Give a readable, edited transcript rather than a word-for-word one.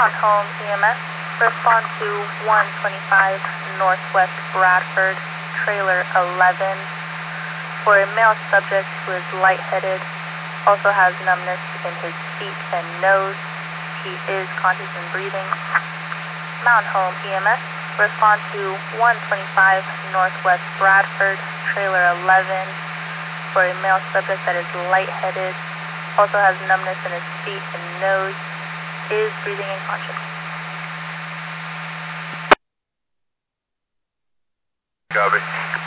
Mount Home EMS, respond to 125 Northwest Bradford, trailer 11, for a male subject who is lightheaded, also has numbness in his feet and nose. He is conscious and breathing. Mount Home EMS, respond to 125 Northwest Bradford, trailer 11, for a male subject that is lightheaded, also has numbness in his feet and nose, is breathing and conscious. Copy.